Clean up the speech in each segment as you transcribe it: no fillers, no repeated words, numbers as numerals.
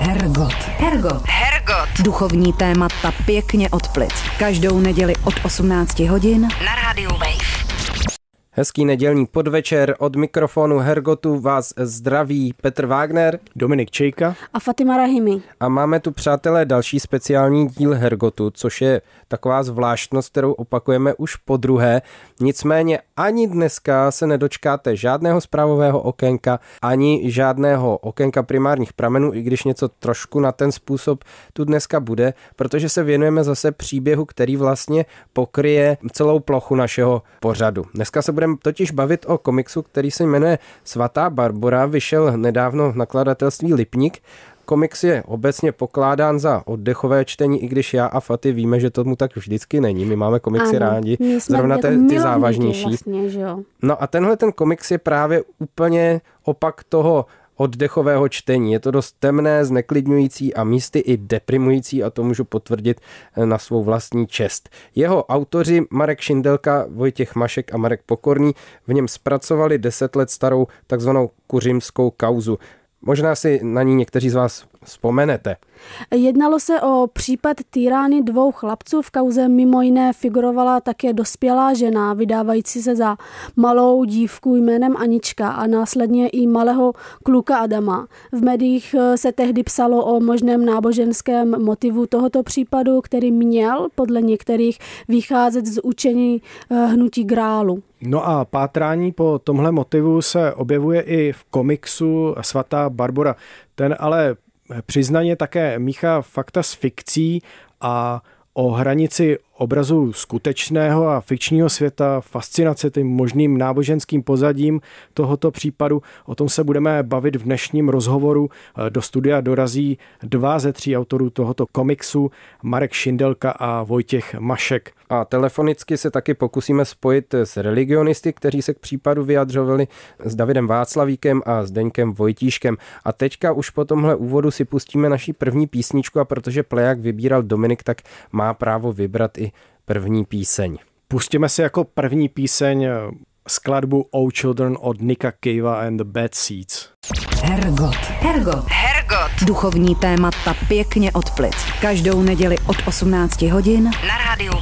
Hergot. Duchovní témata pěkně od plic. Každou neděli od 18 hodin na rádiu Wave. Hezký nedělní podvečer, od mikrofonu Hergotu vás zdraví Petr Wagner, Dominik Čejka a Fatima Rahimi. A máme tu, přátelé, další speciální díl Hergotu, což je taková zvláštnost, kterou opakujeme už podruhé. Nicméně ani dneska se nedočkáte žádného zprávového okénka, ani žádného okénka primárních pramenů, i když něco trošku na ten způsob tu dneska bude, protože se věnujeme zase příběhu, který vlastně pokryje celou plochu našeho pořadu. Dneska se budeme totiž bavit o komiksu, který se jmenuje Svatá Barbora, vyšel nedávno v nakladatelství Lipník. Komiks je obecně pokládán za oddechové čtení, i když já a Faty víme, že tomu tak vždycky není. My máme komiksy rádi, zrovna ty závažnější. Vlastně, že jo? No a tenhle ten komiks je právě úplně opak toho oddechového čtení. Je to dost temné, zneklidňující a místy i deprimující, a to můžu potvrdit na svou vlastní čest. Jeho autoři Marek Šindelka, Vojtěch Mašek a Marek Pokorný v něm zpracovali 10 let starou takzvanou kuřimskou kauzu. Možná si na ní někteří z vás vzpomenete. Jednalo se o případ týrání 2 chlapců. V kauze mimo jiné figurovala také dospělá žena, vydávající se za malou dívku jménem Anička a následně i malého kluka Adama. V médiích se tehdy psalo o možném náboženském motivu tohoto případu, který měl podle některých vycházet z učení hnutí Grálu. No a pátrání po tomhle motivu se objevuje i v komiksu Svatá Barbora. Ten ale přiznaně také míchá fakta s fikcí a o hranici obrazu skutečného a fikčního světa, fascinace tím možným náboženským pozadím tohoto případu. O tom se budeme bavit v dnešním rozhovoru. Do studia dorazí 2 ze 3 autorů tohoto komiksu, Marek Šindelka a Vojtěch Mašek. A telefonicky se taky pokusíme spojit s religionisty, kteří se k případu vyjadřovali, s Davidem Václavíkem a Zdeňkem Vojtíškem. A teďka už po tomhle úvodu si pustíme naší první písničku, a protože pleják vybíral Dominik, tak má právo vybrat i první píseň. Pustíme si jako první píseň skladbu Oh Children od Nicka Cavea and the Bad Seeds. Hergot. Duchovní témata pěkně od plic. Každou neděli od 18 hodin na rádiu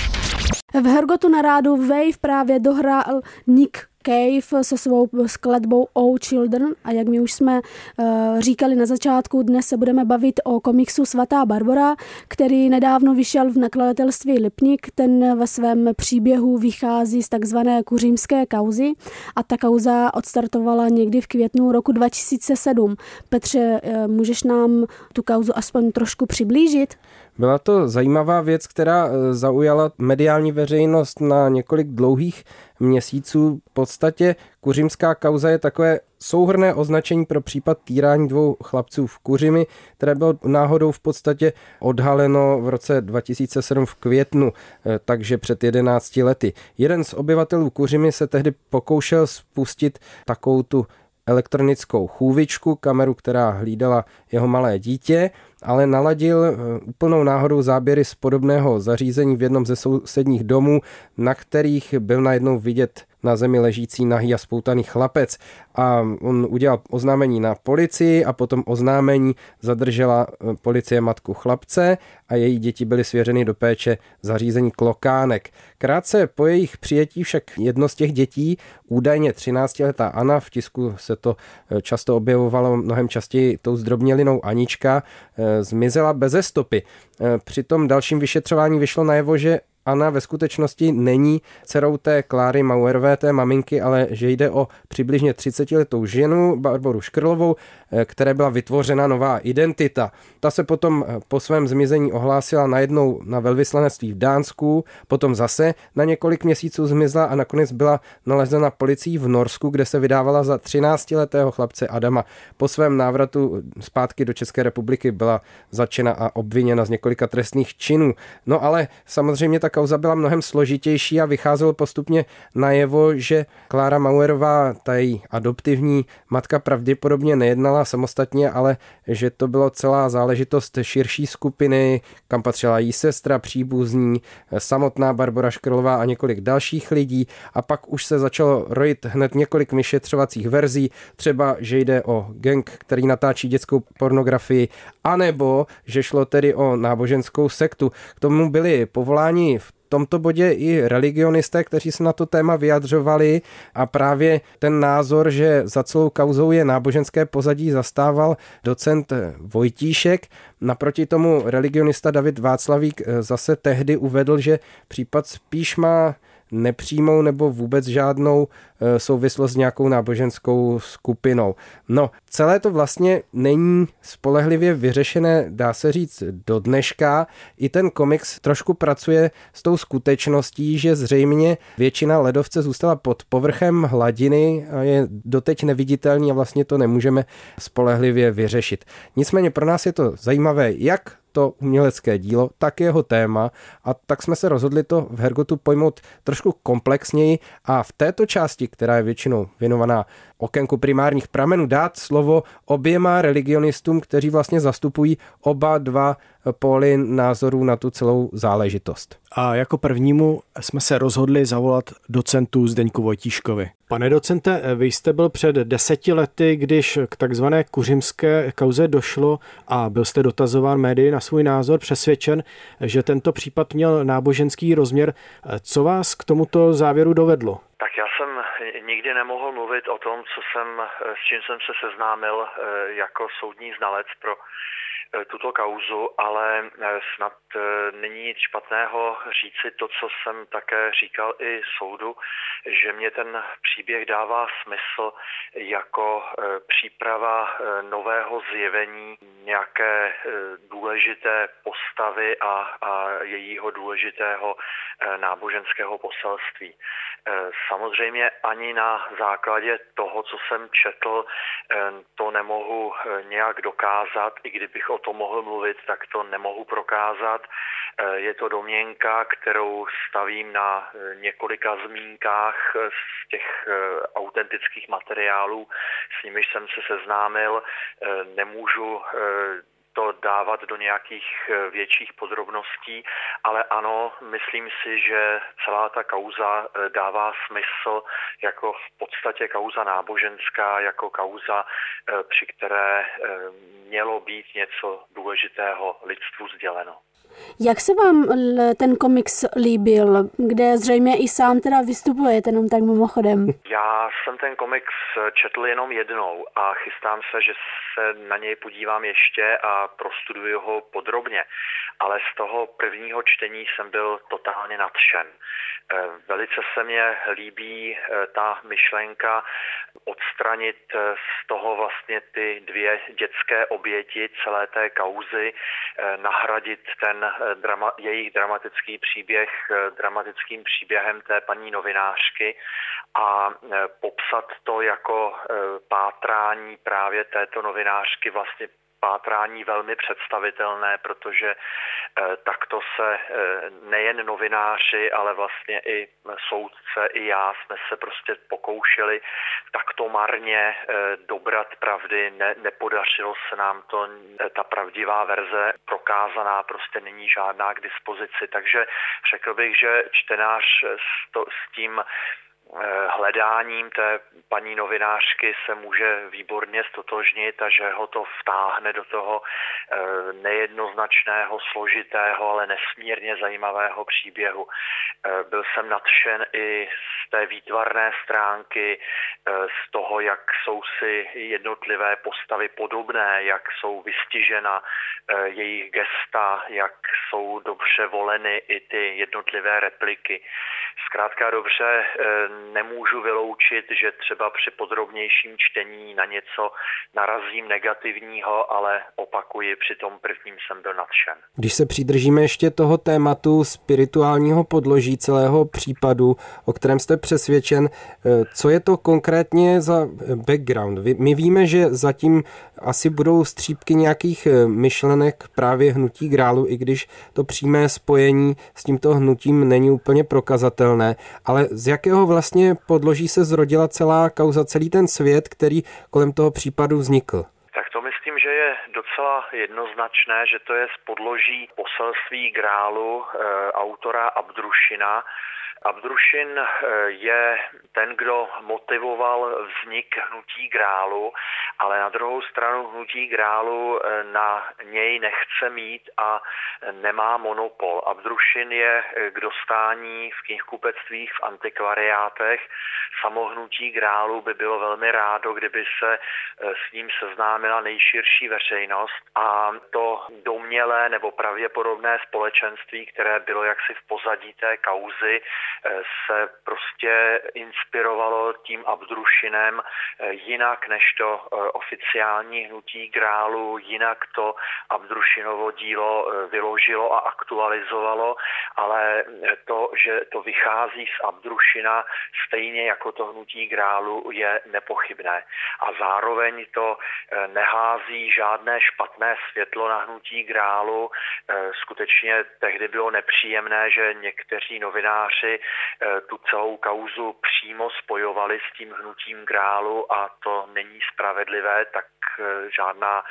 Wave. V Hergotu na rádiu Wave právě dohrál Nick Cave se svou skladbou Oh Children, a jak my už jsme říkali na začátku, dnes se budeme bavit o komiksu Svatá Barbora, který nedávno vyšel v nakladatelství Lipník. Ten ve svém příběhu vychází z takzvané kuřimské kauzy a ta kauza odstartovala někdy v květnu roku 2007. Petře, můžeš nám tu kauzu aspoň trošku přiblížit? Byla to zajímavá věc, která zaujala mediální veřejnost na několik dlouhých měsíců. V podstatě kuřimská kauza je takové souhrnné označení pro případ týrání 2 chlapců v Kuřimi, které bylo náhodou v podstatě odhaleno v roce 2007 v květnu, takže před 11 lety. Jeden z obyvatelů Kuřimi se tehdy pokoušel spustit takovou tu elektronickou chůvičku, kameru, která hlídala jeho malé dítě, ale naladil úplnou náhodou záběry z podobného zařízení v jednom ze sousedních domů, na kterých byl najednou vidět na zemi ležící nahý a spoutaný chlapec. A on udělal oznámení na policii a potom oznámení zadržela policie matku chlapce a její děti byly svěřeny do péče zařízení Klokánek. Krátce po jejich přijetí však jedno z těch dětí, údajně 13letá Anna, v tisku se to často objevovalo mnohem častěji tou zdrobnělinou Anička, zmizela beze stopy. Při tom dalším vyšetřování vyšlo najevo, že Anna ve skutečnosti není dcerou té Kláry Mauerové, té maminky, ale že jde o přibližně 30letou ženu, Barboru Škrlovou, které byla vytvořena nová identita. Ta se potom po svém zmizení ohlásila najednou na velvyslanectví v Dánsku, potom zase na několik měsíců zmizla a nakonec byla nalezena policií v Norsku, kde se vydávala za 13letého chlapce Adama. Po svém návratu zpátky do České republiky byla zatčena a obviněna z několika trestných činů. No ale samozřejmě ta kauza byla mnohem složitější a vycházelo postupně najevo, že Klára Mauerová, ta její adoptivní matka, pravděpodobně nejednala téma samostatně, ale že to bylo celá záležitost širší skupiny, kam patřila jí sestra, příbuzní, samotná Barbora Škrlová a několik dalších lidí a pak už se začalo rojit hned několik vyšetřovacích verzí, třeba, že jde o gang, který natáčí dětskou pornografii, anebo, že šlo tedy o náboženskou sektu. K tomu byli povoláni v tomto bodě i religionisté, kteří se na to téma vyjadřovali a právě ten názor, že za celou kauzou je náboženské pozadí, zastával docent Vojtíšek. Naproti tomu religionista David Václavík zase tehdy uvedl, že případ spíš má nepřímou nebo vůbec žádnou souvislost s nějakou náboženskou skupinou. No, celé to vlastně není spolehlivě vyřešené, dá se říct, do dneška. I ten komiks trošku pracuje s tou skutečností, že zřejmě většina ledovce zůstala pod povrchem hladiny a je doteď neviditelný a vlastně to nemůžeme spolehlivě vyřešit. Nicméně pro nás je to zajímavé, jak to umělecké dílo, tak jeho téma a tak jsme se rozhodli to v Hergotu pojmout trošku komplexněji a v této části, která je většinou věnovaná okénku primárních pramenů, dát slovo oběma religionistům, kteří vlastně zastupují oba dva póly názorů na tu celou záležitost. A jako prvnímu jsme se rozhodli zavolat docentu Zdeňku Vojtíškovi. Pane docente, vy jste byl před 10 lety, když k takzvané kuřimské kauze došlo a byl jste dotazován médii na svůj názor, přesvědčen, že tento případ měl náboženský rozměr. Co vás k tomuto závěru dovedlo? Tak já jsem nikdy nemohl mluvit o tom, s čím jsem se seznámil jako soudní znalec pro tuto kauzu, ale snad není nic špatného říci to, co jsem také říkal i soudu, že mě ten příběh dává smysl jako příprava nového zjevení nějaké důležité postavy a jejího důležitého náboženského poselství. Samozřejmě ani na základě toho, co jsem četl, to nemohu nějak dokázat, i kdybych o tom mohl mluvit, tak to nemohu prokázat. Je to domněnka, kterou stavím na několika zmínkách z těch autentických materiálů, s nimiž jsem se seznámil. Nemůžu to dávat do nějakých větších podrobností, ale ano, myslím si, že celá ta kauza dává smysl jako v podstatě kauza náboženská, jako kauza, při které mělo být něco důležitého lidstvu sděleno. Jak se vám ten komiks líbil, kde zřejmě i sám teda vystupujete, jenom tak mimochodem? Já jsem ten komiks četl jenom jednou a chystám se, že se na něj podívám ještě a prostuduji ho podrobně. Ale z toho prvního čtení jsem byl totálně nadšen. Velice se mně líbí ta myšlenka odstranit z toho vlastně ty dvě dětské oběti celé té kauzy, nahradit ten jejich dramatický příběh dramatickým příběhem té paní novinářky a popsat to jako pátrání právě této novinářky, vlastně pátrání velmi představitelné, protože takto se nejen novináři, ale vlastně i soudce, i já jsme se prostě pokoušeli takto marně dobrat pravdy. Nepodařilo se nám to, ta pravdivá verze prokázaná prostě není žádná k dispozici, takže řekl bych, že čtenář s tím hledáním té paní novinářky se může výborně stotožnit a že ho to vtáhne do toho nejednoznačného, složitého, ale nesmírně zajímavého příběhu. Byl jsem nadšen i z té výtvarné stránky, z toho, jak jsou si jednotlivé postavy podobné, jak jsou vystižena jejich gesta, jak jsou dobře voleny i ty jednotlivé repliky. Zkrátka dobře, nemůžu vyloučit, že třeba při podrobnějším čtení na něco narazím negativního, ale opakuji, při tom prvním jsem byl nadšen. Když se přidržíme ještě toho tématu spirituálního podloží celého případu, o kterém jste přesvědčen, co je to konkrétně za background? My víme, že zatím asi budou střípky nějakých myšlenek právě hnutí Grálu, i když to přímé spojení s tímto hnutím není úplně prokazatelné, ale z jakého vlastně podloží se zrodila celá kauza, celý ten svět, který kolem toho případu vznikl? Tak docela jednoznačné, že to je z podloží poselství Grálu autora Abdrušina. Abdrušin je ten, kdo motivoval vznik hnutí Grálu, ale na druhou stranu hnutí Grálu na něj nechce mít a nemá monopol. Abdrušin je k dostání v knihkupectvích, v antikvariátech. Samo hnutí Grálu by bylo velmi rádo, kdyby se s ním seznámila nejširší veřejnost a to domnělé nebo pravděpodobné společenství, které bylo jaksi v pozadí té kauzy, se prostě inspirovalo tím Abdrušinem jinak než to oficiální hnutí Grálu, jinak to Abdrušinovo dílo vyložilo a aktualizovalo, ale to, že to vychází z Abdrušina stejně jako to hnutí Grálu, je nepochybné. A zároveň to nehází žádné špatné světlo na hnutí Grálu. Skutečně tehdy bylo nepříjemné, že někteří novináři tu celou kauzu přímo spojovali s tím hnutím Grálu a to není spravedlivé, tak žádná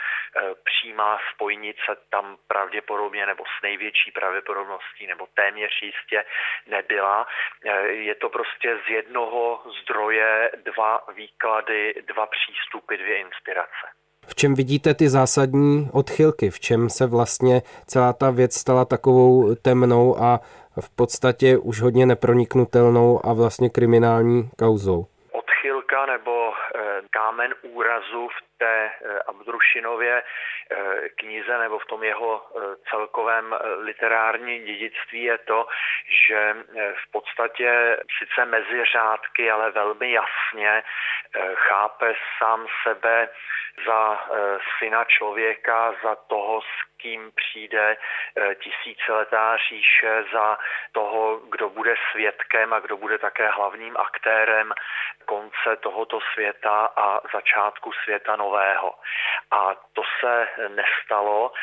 přímá spojnice tam pravděpodobně nebo s největší pravděpodobností nebo téměř jistě nebyla. Je to prostě z jednoho zdroje dva výklady, dva přístupy, dvě inspirace. V čem vidíte ty zásadní odchylky? V čem se vlastně celá ta věc stala takovou temnou a v podstatě už hodně neproniknutelnou a vlastně kriminální kauzou? Odchylka nebo kámen úrazu v té Abdrušinově knize nebo v tom jeho celkovém literárním dědictví je to, že v podstatě sice mezi řádky, ale velmi jasně chápe sám sebe za syna člověka, za toho, s kým přijde tisíciletá říše, za toho, kdo bude svědkem a kdo bude také hlavním aktérem konce tohoto světa a začátku světa nového. A to se nestalo.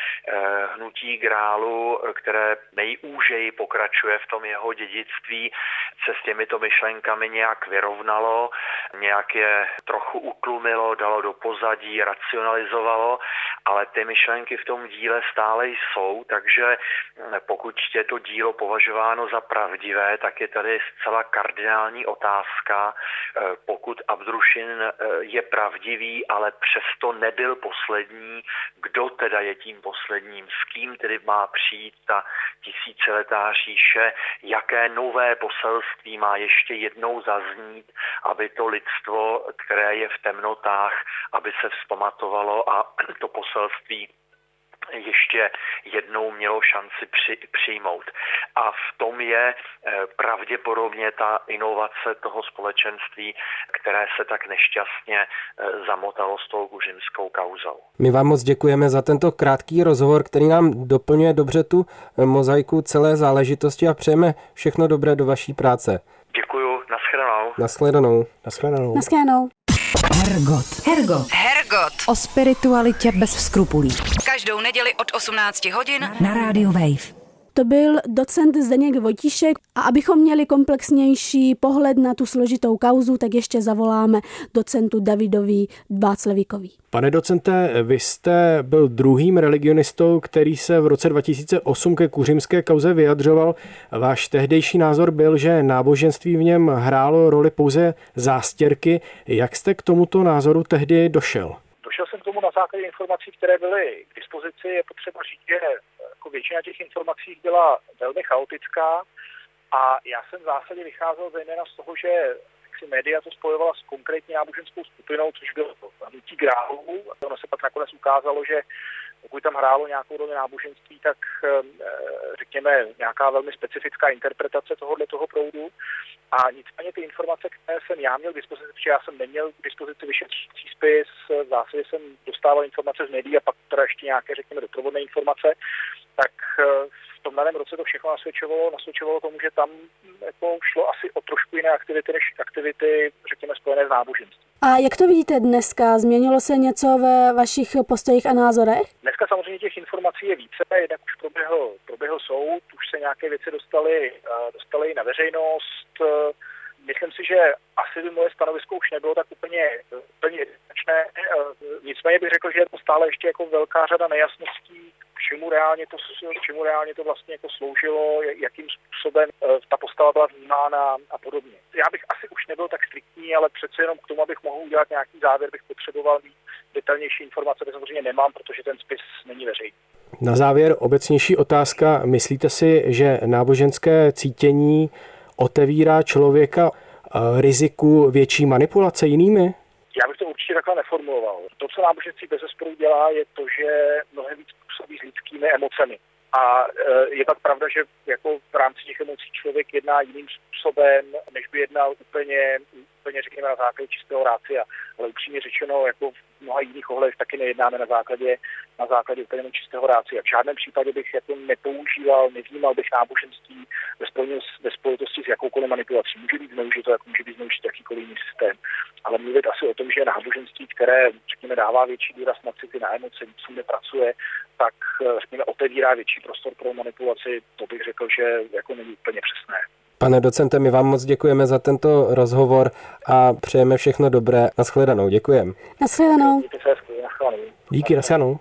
Hnutí Grálu, které nejúžeji pokračuje v tom jeho dědictví, se s těmito myšlenkami nějak vyrovnalo, nějak je trochu utlumilo, dalo do pozadí, racionalizovalo, ale ty myšlenky v tom díle stále jsou, takže pokud je to dílo považováno za pravdivé, tak je tady zcela kardinální otázka, pokud Abdrušin je pravdivý, ale přesto nebyl poslední, kdo teda je tím posledním, s kým tedy má přijít ta tisíciletá říše, jaké nové poselství má ještě jednou zaznít, aby to lidstvo, které je v temnotách, aby se vzpamatovalo a to poselství ještě jednou mělo šanci přijmout. A v tom je pravděpodobně ta inovace toho společenství, které se tak nešťastně zamotalo s tou kuřimskou kauzou. My vám moc děkujeme za tento krátký rozhovor, který nám doplňuje dobře tu mozaiku celé záležitosti a přejeme všechno dobré do vaší práce. Děkuju, nashledanou. Nashledanou. Nashledanou. Nashledanou. Hergot. O spiritualitě bez skrupulí. Každou neděli od 18 hodin na rádiu Wave. To byl docent Zdeněk Vojtíšek a abychom měli komplexnější pohled na tu složitou kauzu, tak ještě zavoláme docentu Davidovi Václavíkovi. Pane docente, vy jste byl druhým religionistou, který se v roce 2008 ke kuřimské kauze vyjadřoval. Váš tehdejší názor byl, že náboženství v něm hrálo roli pouze zástěrky. Jak jste k tomuto názoru tehdy došel? Došel jsem k tomu na základě informací, které byly k dispozici. Je potřeba říct, že jako většina těch informací byla velmi chaotická a já jsem v zásadě vycházel zejména z toho, že média to spojovala s konkrétní náboženskou skupinou, což bylo hnutí Grálu. Ono se pak nakonec ukázalo, že pokud tam hrálo nějakou roli náboženství, tak řekněme nějaká velmi specifická interpretace toho proudu. A nicméně ty informace, které jsem já měl k dispozici, protože já jsem neměl k dispozici vyšetřující spis, v zásadě jsem dostával informace z médií a pak teda ještě nějaké, řekněme, doprovodné informace, tak v tom daném roce to všechno nasvědčovalo tomu, že tam jako šlo asi o trošku jiné aktivity než aktivity, řekněme, spojené s náboženstvím. A jak to vidíte dneska? Změnilo se něco ve vašich postojích a názorech? Dneska samozřejmě těch informací je více, jednak už proběhl soud, už se nějaké věci dostaly na veřejnost. Myslím si, že asi by moje stanovisko už nebylo tak úplně jednoznačné. Nicméně bych řekl, že je to stále ještě jako velká řada nejasností, k čemu reálně to vlastně jako sloužilo, jakým způsobem ta postava byla vnímána a podobně. Já bych asi už nebyl tak striktní, ale přece jenom k tomu, abych mohl udělat nějaký závěr, bych potřeboval mít detailnější informace, které samozřejmě nemám, protože ten spis není veřejný. Na závěr obecnější otázka. Myslíte si, že náboženské cítění otevírá člověka riziku větší manipulace jinými? Já bych to určitě takhle neformuloval. To, co náboženství bezesporu dělá, je to, že mnohem víc působí s lidskými emocemi. A je tak pravda, že jako v rámci těch emocí člověk jedná jiným způsobem, než by jednal úplně řekněme na základě čistého rácia. Ale upřímně řečeno, jako v mnoha jiných ohledech taky nejednáme na základě úplně čistého rácia. V žádném případě bych jako nevnímal bych náboženství ve spojitosti s jakoukoliv manipulací. Může být zneužito, jako může být zneužit jakýkoliv jiný systém. Ale mluvit asi o tom, že náboženství, které řekněme dává větší důraz na city, na emoce, nic s nepracuje, tak řekněme otevírá větší prostor pro manipulaci, to bych řekl, že jako není úplně přesné. Pane docente, my vám moc děkujeme za tento rozhovor a přejeme všechno dobré. Nashledanou, děkujeme. Nashledanou. Díky, nashledanou.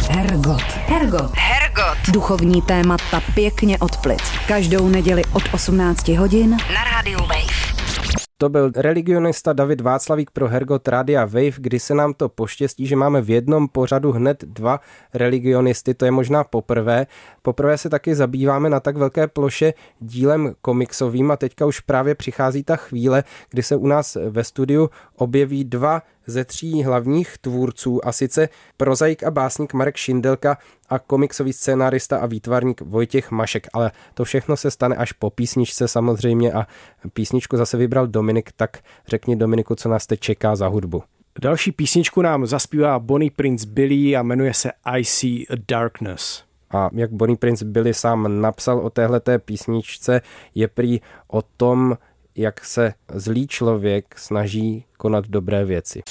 Hergot. Duchovní témata pěkně od plic. Každou neděli od 18 hodin na rádiu Wave. To byl religionista David Václavík pro Hergot Rádia Wave, kdy se nám to poštěstí, že máme v jednom pořadu hned dva religionisty, to je možná poprvé. Poprvé se taky zabýváme na tak velké ploše dílem komiksovým a teďka už právě přichází ta chvíle, kdy se u nás ve studiu objeví dva ze tří hlavních tvůrců, a sice prozaik a básník Marek Šindelka a komiksový scénárista a výtvarník Vojtěch Mašek. Ale to všechno se stane až po písničce samozřejmě a písničku zase vybral Dominik, tak řekni Dominiku, co nás teď čeká za hudbu. Další písničku nám zaspívá Bonnie Prince Billy a jmenuje se I See a Darkness. A jak Bonnie Prince Billy sám napsal o téhleté písničce, je prý o tom, jak se zlý člověk snaží konat dobré věci.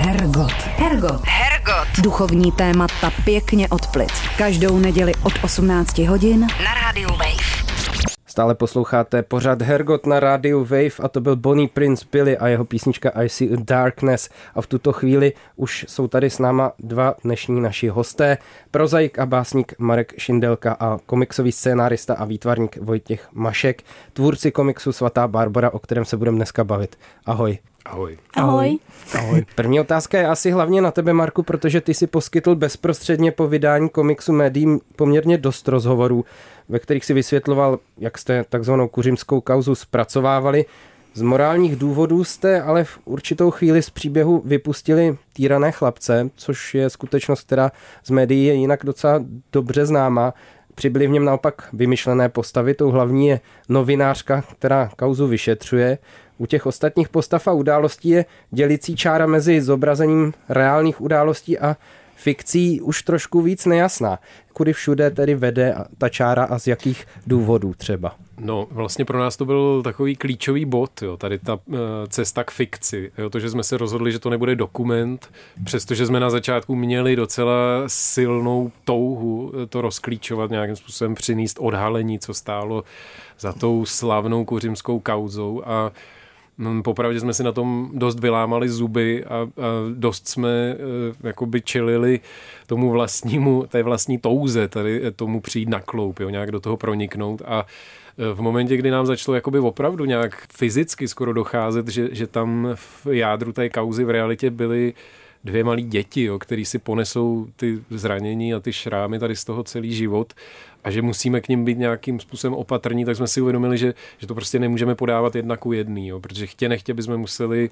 Hergot. Duchovní témata pěkně od plic. Každou neděli od 18 hodin na rádiu Wave. Stále posloucháte pořad Hergot na rádiu Wave a to byl Bonnie Prince Billy a jeho písnička I See a Darkness. A v tuto chvíli už jsou tady s náma dva dnešní naši hosté, prozaik a básník Marek Šindelka a komiksový scénárista a výtvarník Vojtěch Mašek, tvůrci komiksu Svatá Barbora, o kterém se budeme dneska bavit. Ahoj. Ahoj. Ahoj. Ahoj. První otázka je asi hlavně na tebe, Marku, protože ty si poskytl bezprostředně po vydání komiksu médiím poměrně dost rozhovorů, ve kterých si vysvětloval, jak jste takzvanou kuřimskou kauzu zpracovávali. Z morálních důvodů jste ale v určitou chvíli z příběhu vypustili týrané chlapce, což je skutečnost, která z médií je jinak docela dobře známá. Přibyly v něm naopak vymyšlené postavy, tou hlavní je novinářka, která kauzu vyšetřuje. U těch ostatních postav a událostí je dělicí čára mezi zobrazením reálných událostí a fikcí už trošku víc nejasná. Kudy všude tedy vede ta čára a z jakých důvodů třeba? No, vlastně pro nás to byl takový klíčový bod, jo, tady ta cesta k fikci. Jo, to, že jsme se rozhodli, že to nebude dokument, přestože jsme na začátku měli docela silnou touhu to rozklíčovat, nějakým způsobem přinést odhalení, co stálo za tou slavnou kuřimskou kauzou a popravdě jsme si na tom dost vylámali zuby a dost jsme jakoby čelili tomu té vlastní touze, tady tomu přijít na kloup, jo, nějak do toho proniknout a v momentě, kdy nám začalo jakoby opravdu nějak fyzicky skoro docházet, že tam v jádru té kauzy v realitě byly dvě malí děti, jo, který si ponesou ty zranění a ty šrámy tady z toho celý život a že musíme k nim být nějakým způsobem opatrní, tak jsme si uvědomili, že to prostě nemůžeme podávat 1:1, jo, protože chtě nechtě bychom museli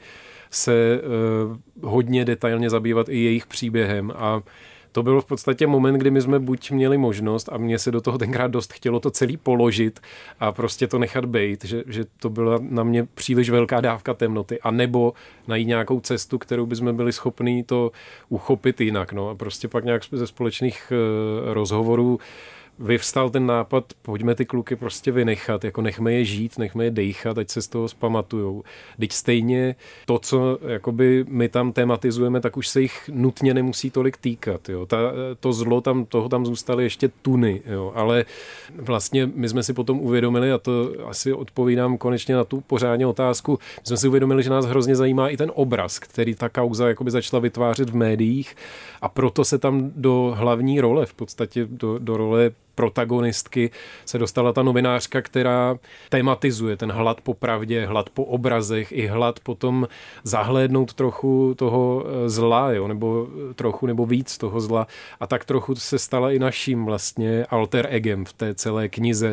se hodně detailně zabývat i jejich příběhem a to byl v podstatě moment, kdy my jsme buď měli možnost a mně se do toho tenkrát dost chtělo to celý položit a prostě to nechat bejt, že to byla na mě příliš velká dávka temnoty a nebo najít nějakou cestu, kterou bychom byli schopní to uchopit jinak. No a prostě pak nějak ze společných rozhovorů vyvstal ten nápad, pojďme ty kluky prostě vynechat, jako nechme je žít, nechme je dejchat, ať se z toho zpamatujou. Teď stejně to, co jakoby my tam tematizujeme, tak už se jich nutně nemusí tolik týkat. Jo. To zlo toho tam zůstaly ještě tuny, jo. Ale vlastně my jsme si potom uvědomili, a to asi odpovídám konečně na tu pořádně otázku, my jsme si uvědomili, že nás hrozně zajímá i ten obraz, který ta kauza jakoby začala vytvářet v médiích, a proto se tam do hlavní role, v podstatě do role protagonistky se dostala ta novinářka, která tematizuje ten hlad po pravdě, hlad po obrazech i hlad potom zahlédnout trochu toho zla, jo, nebo trochu nebo víc toho zla. A tak trochu se stala i naším vlastně alter egem v té celé knize,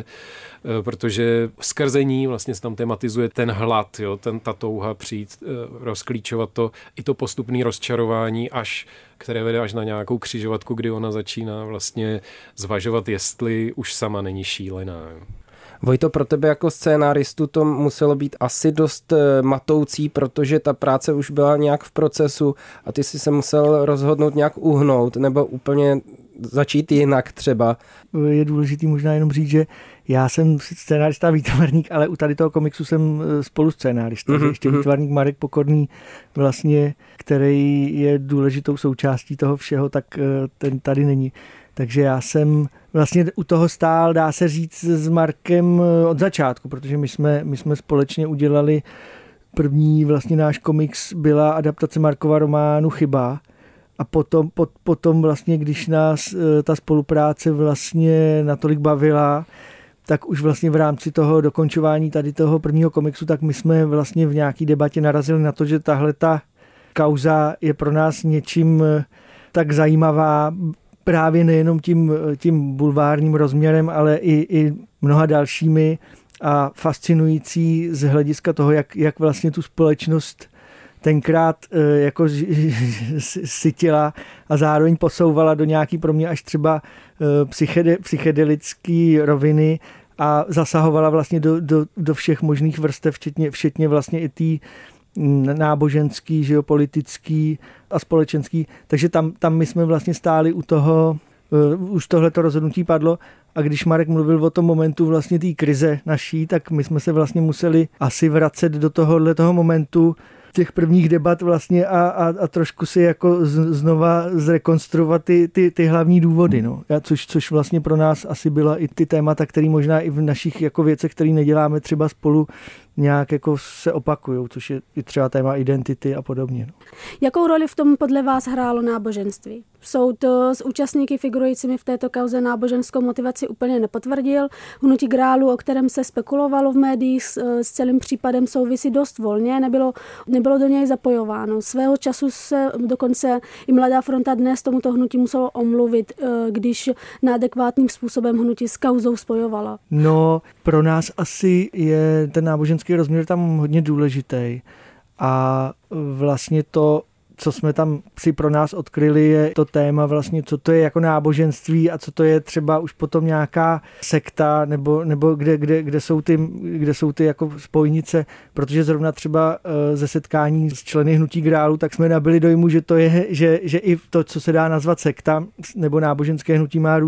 protože skrze ní vlastně se tam tematizuje ten hlad, jo, ta touha přijít, rozklíčovat to, i to postupné rozčarování, které vede až na nějakou křižovatku, kdy ona začíná vlastně zvažovat, jestli už sama není šílená. Vojto, pro tebe jako scénáristu to muselo být asi dost matoucí, protože ta práce už byla nějak v procesu a ty si se musel rozhodnout nějak uhnout nebo úplně začít jinak třeba. Je důležitý možná jenom říct, že já jsem scénárista a výtvarník, ale u tady toho komiksu jsem spolu scénárista. Ještě výtvarník Marek Pokorný, vlastně, který je důležitou součástí toho všeho, tak ten tady není. Takže já jsem vlastně u toho stál, dá se říct, s Markem od začátku, protože my jsme společně udělali první vlastně náš komiks, byla adaptace Markova románu Chyba. A potom vlastně, když nás ta spolupráce vlastně natolik bavila, tak už vlastně v rámci toho dokončování tady toho prvního komiksu, tak my jsme vlastně v nějaký debatě narazili na to, že tahle ta kauza je pro nás něčím tak zajímavá, právě nejenom tím bulvárním rozměrem, ale i mnoha dalšími a fascinující z hlediska toho, jak vlastně tu společnost tenkrát jako sytila a zároveň posouvala do nějaký pro mě až třeba psychedelický roviny a zasahovala vlastně do všech možných vrstev, včetně vlastně i té náboženský, geopolitický a společenský. Takže tam my jsme vlastně stáli u toho, už tohleto rozhodnutí padlo, a když Marek mluvil o tom momentu vlastně té krize naší, tak my jsme se vlastně museli asi vracet do tohoto momentu těch prvních debat vlastně a trošku si jako znova zrekonstruovat ty hlavní důvody, no. Což vlastně pro nás asi byla i ty témata, které možná i v našich jako věcech, které neděláme třeba spolu, nějak jako se opakujou, což je i třeba téma identity a podobně. No. Jakou roli v tom podle vás hrálo náboženství? Soud s účastníky figurujícími v této kauze náboženskou motivaci úplně nepotvrdil. Hnutí Grálu, o kterém se spekulovalo v médiích, s celým případem souvisí dost volně, nebylo do něj zapojováno. Svého času se dokonce i Mladá fronta dnes tomuto hnutí muselo omluvit, když neadekvátním způsobem hnutí s kauzou spojovala. No, pro nás asi je ten náboženský rozměr tam hodně důležitý. A vlastně to, co jsme tam si pro nás odkryli, je to téma vlastně, co to je jako náboženství a co to je třeba už potom nějaká sekta nebo kde jsou ty jako spojnice, protože zrovna třeba ze setkání s členy hnutí Grálu, tak jsme nabili dojmu, že to je, že i to, co se dá nazvat sekta nebo náboženské hnutí, má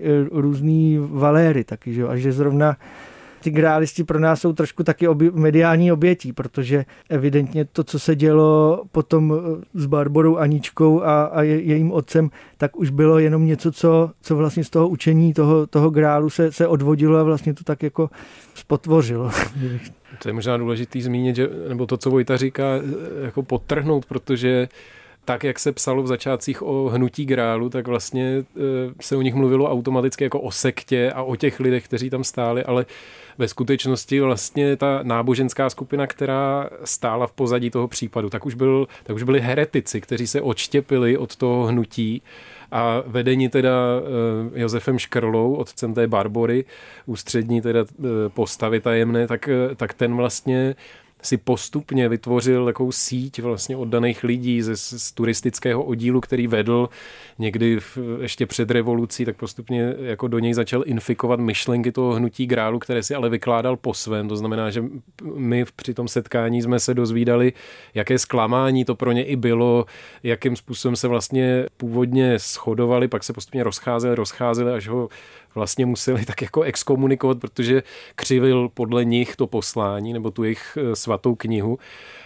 různý valéry taky, že jo? A že zrovna ty grálisti pro nás jsou trošku taky mediální obětí, protože evidentně to, co se dělo potom s Barborou Aničkou a jejím otcem, tak už bylo jenom něco, co vlastně z toho učení toho grálu se odvodilo a vlastně to tak jako spotvořilo. To je možná důležitý zmínit, nebo to, co Vojta říká, jako podtrhnout, protože tak, jak se psalo v začátcích o hnutí Grálu, tak vlastně se o nich mluvilo automaticky jako o sektě a o těch lidech, kteří tam stáli, ale ve skutečnosti vlastně ta náboženská skupina, která stála v pozadí toho případu, tak už byli heretici, kteří se odštěpili od toho hnutí a vedení teda Josefem Škrlou, otcem té Barbory, ústřední teda postavy tajemné, tak ten vlastně si postupně vytvořil takovou síť vlastně oddaných lidí z turistického oddílu, který vedl někdy ještě před revolucí, tak postupně jako do něj začal infikovat myšlenky toho hnutí Grálu, které si ale vykládal po svém. To znamená, že my při tom setkání jsme se dozvídali, jaké zklamání to pro ně i bylo, jakým způsobem se vlastně původně shodovali, pak se postupně rozcházeli, až ho vlastně museli tak jako exkomunikovat, protože křivil podle nich to poslání nebo tu jejich svatou knihu.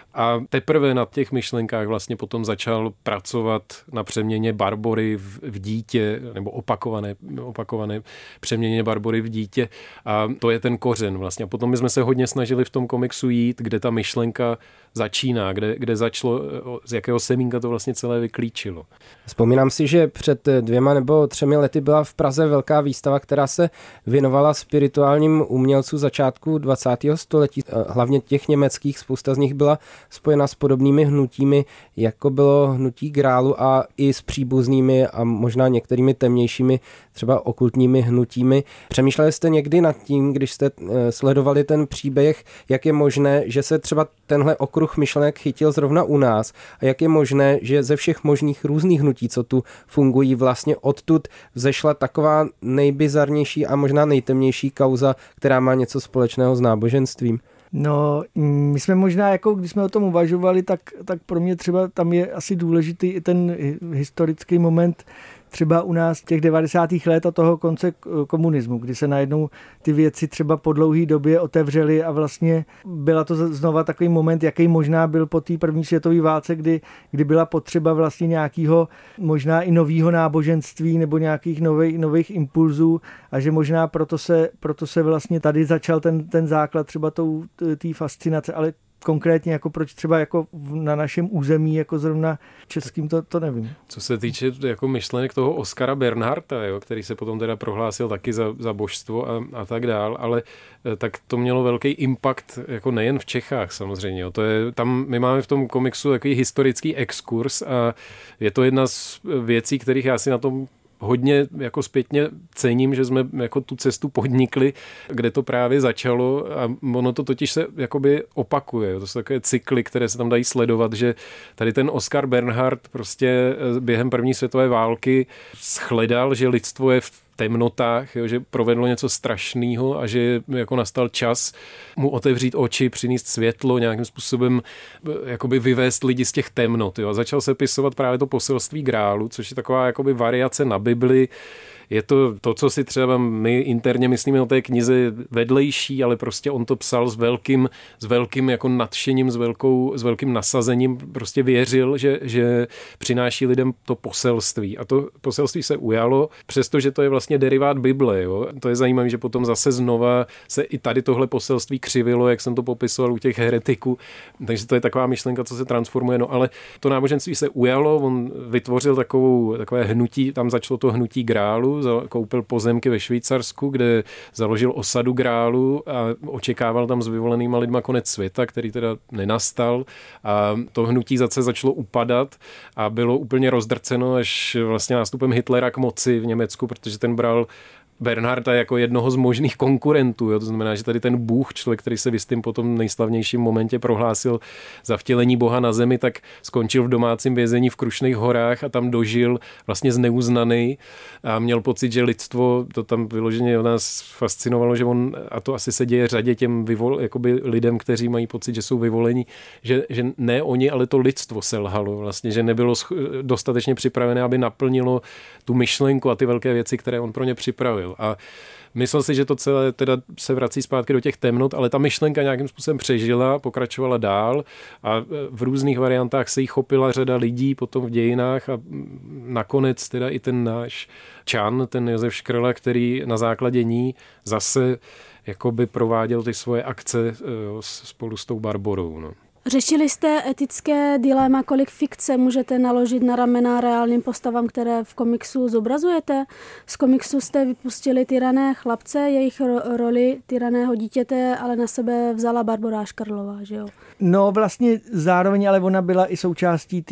A teprve na těch myšlenkách vlastně potom začal pracovat na přeměně Barbory v dítě, nebo opakované přeměně Barbory v dítě. A to je ten kořen vlastně. A potom my jsme se hodně snažili v tom komiksu jít, kde ta myšlenka začíná, kde začalo, z jakého semínka to vlastně celé vyklíčilo. Vzpomínám si, že před 2 nebo 3 lety byla v Praze velká výstava, která se věnovala spirituálním umělcům začátku 20. století. Hlavně těch německých, spousta z nich byla spojena s podobnými hnutími, jako bylo hnutí Grálu a i s příbuznými a možná některými temnějšími, třeba okultními hnutími. Přemýšleli jste někdy nad tím, když jste sledovali ten příběh, jak je možné, že se třeba tenhle okruh myšlenek chytil zrovna u nás a jak je možné, že ze všech možných různých hnutí, co tu fungují, vlastně odtud vzešla taková nejbizarnější a možná nejtemnější kauza, která má něco společného s náboženstvím? No, my jsme možná, jako když jsme o tom uvažovali, tak pro mě třeba tam je asi důležitý i ten historický moment třeba u nás těch 90. let a toho konce komunismu, kdy se najednou ty věci třeba po dlouhé době otevřely a vlastně byla to znova takový moment, jaký možná byl po té první světové válce, kdy byla potřeba vlastně nějakého možná i nového náboženství nebo nějakých nových impulzů a že možná proto se vlastně tady začal ten základ třeba té fascinace, ale konkrétně jako proč třeba jako na našem území, jako zrovna českým, to nevím. Co se týče jako myšlenek toho Oskara Bernhardta, jo, který se potom teda prohlásil taky za božstvo a tak dál, ale tak to mělo velký impact jako nejen v Čechách samozřejmě. Jo. To je, tam my máme v tom komiksu takový historický exkurs a je to jedna z věcí, kterých já si na tom hodně jako zpětně cením, že jsme jako tu cestu podnikli, kde to právě začalo a ono to totiž se jakoby opakuje. To jsou takové cykly, které se tam dají sledovat, že tady ten Oskar Bernhardt prostě během první světové války shledal, že lidstvo je v temnotách, jo, že provedlo něco strašného a že jako nastal čas mu otevřít oči, přinést světlo, nějakým způsobem jakoby vyvést lidi z těch temnot. Jo. A začal se pisovat právě to poselství Grálu, což je taková jakoby variace na Bibli. Je to, co si třeba my interně myslíme o té knize vedlejší, ale prostě on to psal s velkým jako nadšením, s velkým nasazením. Prostě věřil, že přináší lidem to poselství. A to poselství se ujalo, přestože to je vlastně derivát Bible. Jo? To je zajímavé, že potom zase znova se i tady tohle poselství křivilo, jak jsem to popisoval u těch heretiků. Takže to je taková myšlenka, co se transformuje. No ale to náboženství se ujalo, on vytvořil takové hnutí, tam začalo to hnutí Grálu, koupil pozemky ve Švýcarsku, kde založil osadu Grálu a očekával tam s vyvolenýma lidma konec světa, který teda nenastal. A to hnutí zase začalo upadat a bylo úplně rozdrceno až vlastně nástupem Hitlera k moci v Německu, protože ten bral Bernharda jako jednoho z možných konkurentů. Jo? To znamená, že tady ten Bůh, člověk, který se v jistým potom nejslavnějším momentě prohlásil za vtělení Boha na zemi, tak skončil v domácím vězení v Krušných horách a tam dožil vlastně zneuznaný a měl pocit, že lidstvo, to tam vyloženě nás fascinovalo, že on, a to asi se děje řadě těm jakoby lidem, kteří mají pocit, že jsou vyvolení, že ne oni, ale to lidstvo selhalo vlastně, že nebylo dostatečně připravené, aby naplnilo tu myšlenku a ty velké věci, které on pro ně připravil. A myslel si, že to celé teda se vrací zpátky do těch temnot, ale ta myšlenka nějakým způsobem přežila, pokračovala dál a v různých variantách se jí chopila řada lidí potom v dějinách a nakonec teda i ten náš Čan, ten Josef Škrela, který na základě ní zase jakoby prováděl ty svoje akce spolu s tou Barborou. No. Řešili jste etické dilema, kolik fikce můžete naložit na ramena reálným postavám, které v komiksu zobrazujete? Z komiksu jste vypustili tyrané chlapce, jejich roli tyraného dítěte, ale na sebe vzala Barbora Škarlová, že jo? No vlastně zároveň, ale ona byla i součástí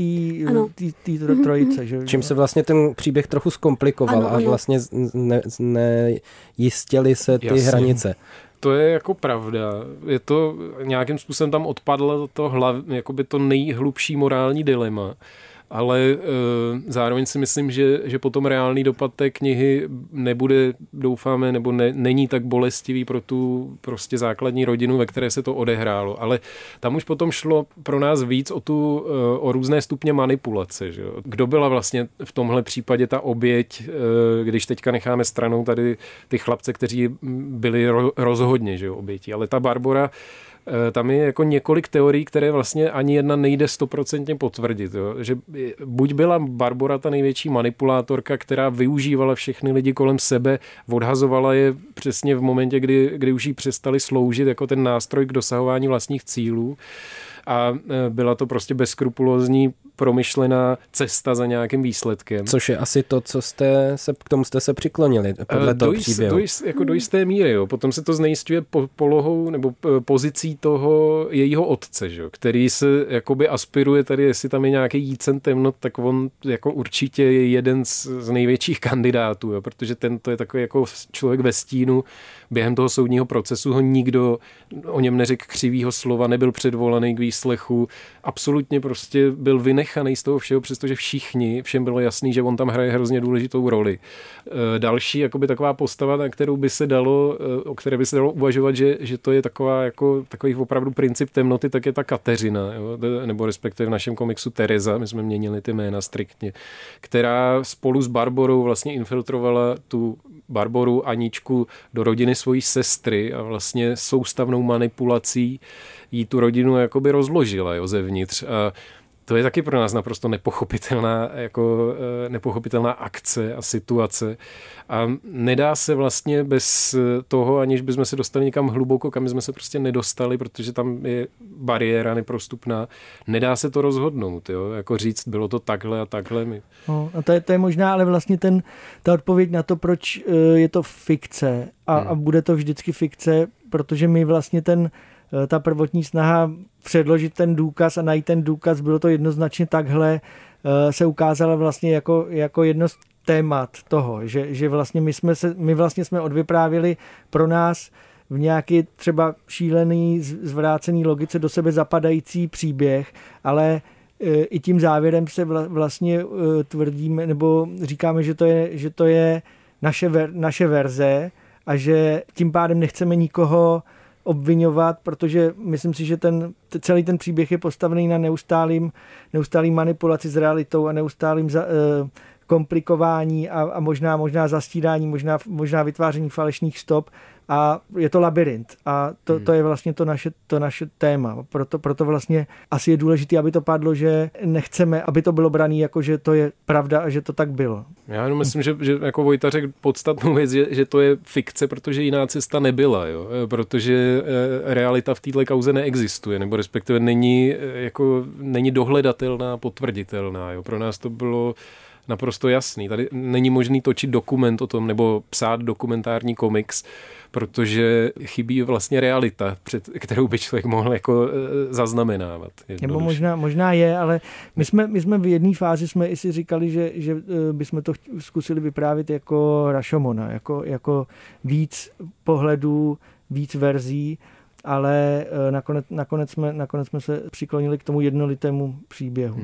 té trojice. Že? Čím se vlastně ten příběh trochu zkomplikoval a vlastně nejistěly se ty hranice. To je jako pravda. Je to nějakým způsobem tam odpadlo jakoby to nejhlubší morální dilema. Ale zároveň si myslím, že potom reálný dopad té knihy nebude, doufáme, nebo není tak bolestivý pro tu prostě základní rodinu, ve které se to odehrálo. Ale tam už potom šlo pro nás víc o různé stupně manipulace. Že jo? Kdo byla vlastně v tomhle případě ta oběť, když teďka necháme stranou tady ty chlapce, kteří byli rozhodně, že jo, obětí. Ale ta Barbora, tam je jako několik teorií, které vlastně ani jedna nejde 100% potvrdit. Jo? Že buď byla Barbora ta největší manipulátorka, která využívala všechny lidi kolem sebe, odhazovala je přesně v momentě, kdy už jí přestali sloužit jako ten nástroj k dosahování vlastních cílů. A byla to prostě bezskrupulózní promyšlená cesta za nějakým výsledkem. Což je asi to, k tomu jste se přiklonili podle toho příběhu. Do jisté míry. Jo. Potom se to znejisťuje polohou nebo pozicí toho jejího otce, že? Který se jakoby aspiruje tady, jestli tam je nějaký jícen temnot, tak on jako určitě je jeden z největších kandidátů, jo, protože to je takový jako člověk ve stínu. Během toho soudního procesu ho nikdo o něm neřekl křivýho slova, nebyl předvolaný k výslechu, absolutně prostě byl vynechaný z toho všeho, přestože všem bylo jasný, že on tam hraje hrozně důležitou roli. Další jakoby taková postava, o které by se dalo uvažovat, že to je takový opravdu princip temnoty, tak je ta Kateřina, jo? Nebo respektive v našem komiksu Tereza, my jsme měnili ty jména striktně, která spolu s Barborou vlastně infiltrovala tu Barboru Aničku do rodiny svojí sestry a vlastně soustavnou manipulací jí tu rodinu jakoby rozložila, jo, zevnitř. A to je taky pro nás naprosto nepochopitelná akce a situace. A nedá se vlastně bez toho, aniž bychom se dostali někam hluboko, kam jsme se prostě nedostali, protože tam je bariéra neprostupná. Nedá se to rozhodnout, jo? Jako říct, bylo to takhle a takhle. No, a to je možná, ale vlastně ta odpověď na to, proč je to fikce a bude to vždycky fikce, protože my vlastně ta prvotní snaha předložit ten důkaz a najít ten důkaz, bylo to jednoznačně takhle, se ukázala vlastně jako jedno z témat toho, že vlastně my vlastně jsme odvyprávěli pro nás v nějaký třeba šílený, zvrácený logice do sebe zapadající příběh, ale i tím závěrem se vlastně tvrdíme, nebo říkáme, že to je naše verze a že tím pádem nechceme nikoho obvinovat, protože myslím si, že celý ten příběh je postavený na neustálým manipulaci s realitou a neustálým komplikování a možná zastírání, možná vytváření falešných stop a je to labyrint a to je vlastně to naše téma. Proto vlastně asi je důležité, aby to padlo, že nechceme, aby to bylo brané jako, že to je pravda a že to tak bylo. Já jenom myslím, že jako Vojta řekl podstatnou věc, že to je fikce, protože jiná cesta nebyla, jo? Protože realita v této kauze neexistuje, nebo respektive není dohledatelná, potvrditelná. Jo? Pro nás to bylo naprosto jasný. Tady není možný točit dokument o tom nebo psát dokumentární komiks, protože chybí vlastně realita, před kterou by člověk mohl jako zaznamenávat. Nebo možná je, ale my jsme v jedné fázi jsme i si říkali, že bychom to zkusili vyprávět jako Rashomona, jako víc pohledů, víc verzí, ale nakonec jsme se přiklonili k tomu jednolitému příběhu.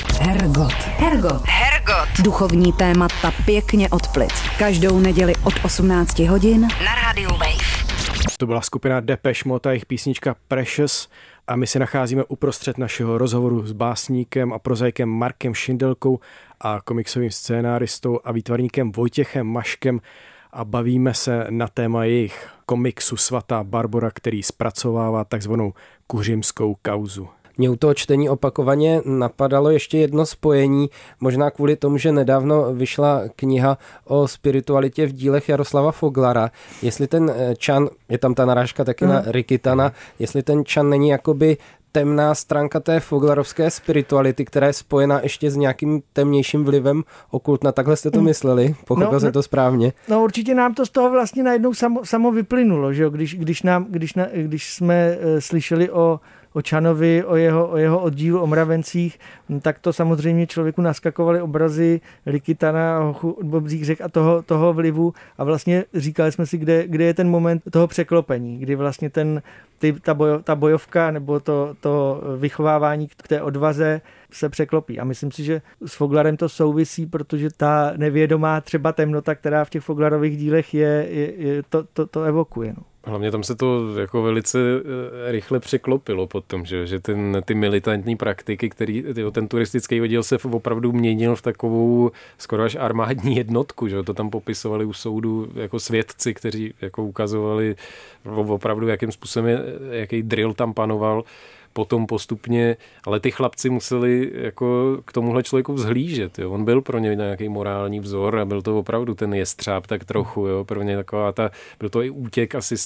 Hergot. Duchovní témata pěkně od plic. Každou neděli od 18 hodin na rádiu Wave. To byla skupina Depeche Mode a jejich písnička Precious a my se nacházíme uprostřed našeho rozhovoru s básníkem a prozaikem Markem Šindelkou a komiksovým scénáristou a výtvarníkem Vojtěchem Maškem a bavíme se na téma jejich komiksu Svatá Barbora, který zpracovává takzvanou kuřimskou kauzu. Mě u toho čtení opakovaně napadalo ještě jedno spojení, možná kvůli tomu, že nedávno vyšla kniha o spiritualitě v dílech Jaroslava Foglara. Jestli ten Chan, je tam ta narážka taky na Rikitana, jestli ten Chan není jakoby temná stránka té foglarovské spirituality, která je spojena ještě s nějakým temnějším vlivem okultna. Takhle jste to mysleli? Pochopil jsem to správně? No určitě nám to z toho vlastně najednou samo vyplynulo, že jo? Když jsme slyšeli o o Čanovi, o jeho oddílu, o mravencích, tak to samozřejmě člověku naskakovaly obrazy Likitana, Bobřích řek a toho vlivu a vlastně říkali jsme si, kde je ten moment toho překlopení, kdy vlastně ta bojovka nebo to vychovávání k té odvaze se překlopí. A myslím si, že s Foglarem to souvisí, protože ta nevědomá třeba temnota, která v těch Foglarových dílech je to evokuje. No. Hlavně tam se to jako velice rychle překlopilo potom, že ty militantní praktiky, ten turistický oddíl se opravdu měnil v takovou skoro až armádní jednotku, že to tam popisovali u soudu jako svědci, kteří jako ukazovali opravdu, jakým způsobem, jaký drill tam panoval. Potom postupně, ale ty chlapci museli jako k tomuhle člověku vzhlížet. Jo. On byl pro ně nějaký morální vzor a byl to opravdu ten jestřáb tak trochu. Jo. Pro ně taková byl to i útěk asi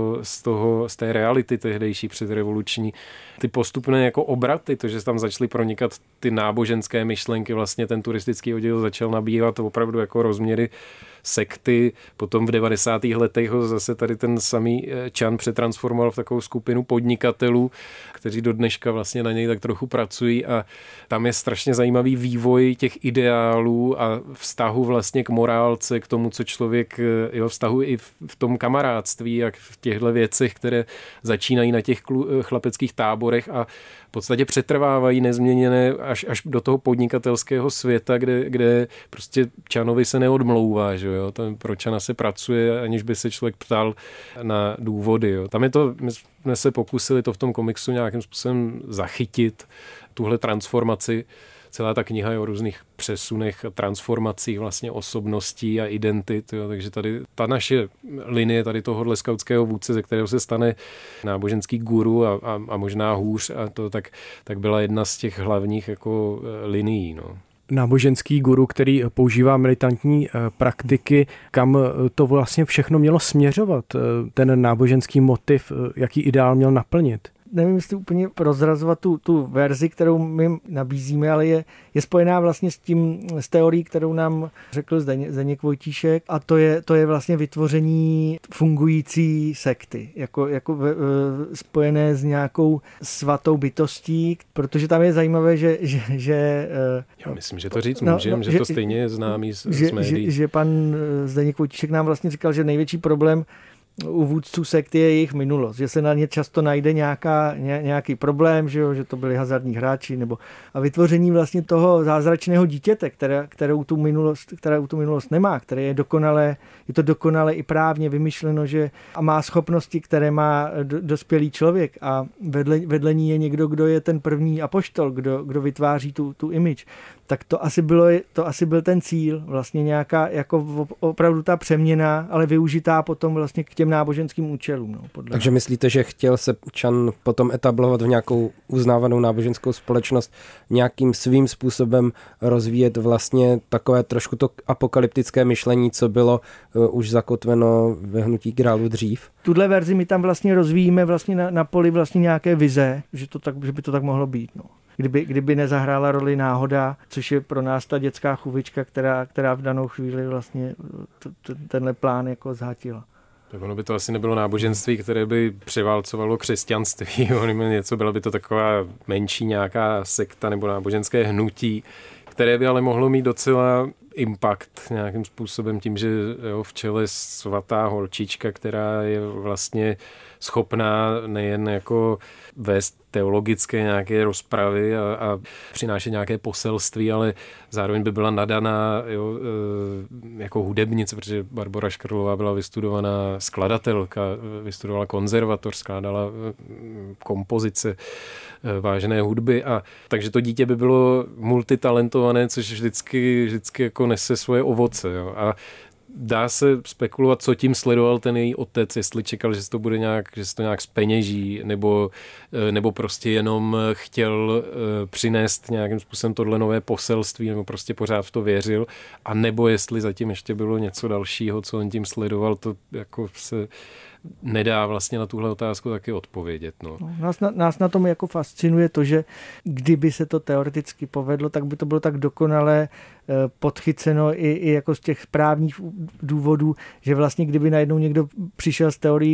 z té reality tehdejší předrevoluční. Ty postupné jako obraty, to, že tam začaly pronikat ty náboženské myšlenky, vlastně ten turistický oddíl začal nabývat opravdu jako rozměry sekty. Potom v 90. letech ho zase tady ten samý Čan přetransformoval v takovou skupinu podnikatelů, kteří do dneška vlastně na něj tak trochu pracují a tam je strašně zajímavý vývoj těch ideálů a vztahu vlastně k morálce, k tomu, co člověk, jeho vztahu i v tom kamarádství, jak v těchto věcech, které začínají na těch chlapeckých táborech a v podstatě přetrvávají nezměněné až do toho podnikatelského světa, kde prostě Čanovi se neodmlouvá, že jo? Tam pro Čana se pracuje, aniž by se člověk ptal na důvody. Jo? Tam je to, my jsme se pokusili to v tom komiksu nějakým způsobem zachytit, tuhle transformaci. Celá ta kniha je o různých přesunech, transformacích vlastně osobností a identit. Jo. Takže tady ta naše linie tady tohohle skautského vůdce, ze kterého se stane náboženský guru a možná hůř, a to tak byla jedna z těch hlavních jako linií. No. Náboženský guru, který používá militantní praktiky, kam to vlastně všechno mělo směřovat, ten náboženský motiv, jaký ideál měl naplnit? Nevím, jestli úplně prozrazovat tu verzi, kterou my nabízíme, ale je spojená vlastně s teorií, kterou nám řekl Zdeněk Vojtíšek, a to je vlastně vytvoření fungující sekty, jako spojené s nějakou svatou bytostí, protože tam je zajímavé, že já myslím, že to říct můžeme, že to stejně je známý z médií. Že pan Zdeněk Vojtíšek nám vlastně říkal, že největší problém u vůdců sekty je jejich minulost, že se na ně často najde nějaký problém, že to byli hazardní hráči, a vytvoření vlastně toho zázračného dítěte, kterou tu minulost nemá, které je to dokonale i právně vymyšleno, a má schopnosti, které má dospělý člověk, a vedle ní je někdo, kdo je ten první apoštol, kdo vytváří tu image. Tak to asi byl ten cíl, vlastně nějaká jako opravdu ta přeměna, ale využitá potom vlastně k těm náboženským účelům. No, Takže myslíte, že chtěl se Čan potom etablovat v nějakou uznávanou náboženskou společnost, nějakým svým způsobem rozvíjet vlastně takové trošku to apokalyptické myšlení, co bylo už zakotveno ve Hnutí Králu dřív? Tuhle verzi my tam vlastně rozvíjíme vlastně na poli vlastně nějaké vize, že by to tak mohlo být. No. Kdyby nezahrála roli náhoda, což je pro nás ta dětská chůvička, která v danou chvíli vlastně tenhle plán jako zhatila. Tak ono by to asi nebylo náboženství, které by převálcovalo křesťanství. Bylo by to taková menší nějaká sekta nebo náboženské hnutí, které by ale mohlo mít docela impact nějakým způsobem tím, že v čele svatá holčička, která je vlastně schopná nejen jako vést teologické nějaké rozpravy a přinášet nějaké poselství, ale zároveň by byla nadaná jako hudebnice, protože Barbora Škrlová byla vystudovaná skladatelka, vystudovala konzervatoř, skládala kompozice vážné hudby, a takže to dítě by bylo multitalentované, což vždycky jako nese svoje ovoce. Jo. A dá se spekulovat, co tím sledoval ten její otec, jestli čekal, že se to nějak zpeněží, nebo prostě jenom chtěl přinést nějakým způsobem tohle nové poselství, nebo prostě pořád v to věřil, a nebo jestli zatím ještě bylo něco dalšího, co on tím sledoval, to jako se nedá vlastně na tuhle otázku taky odpovědět. No. Nás na tom jako fascinuje to, že kdyby se to teoreticky povedlo, tak by to bylo tak dokonale podchyceno i jako z těch správných důvodů, že vlastně kdyby najednou někdo přišel s teorií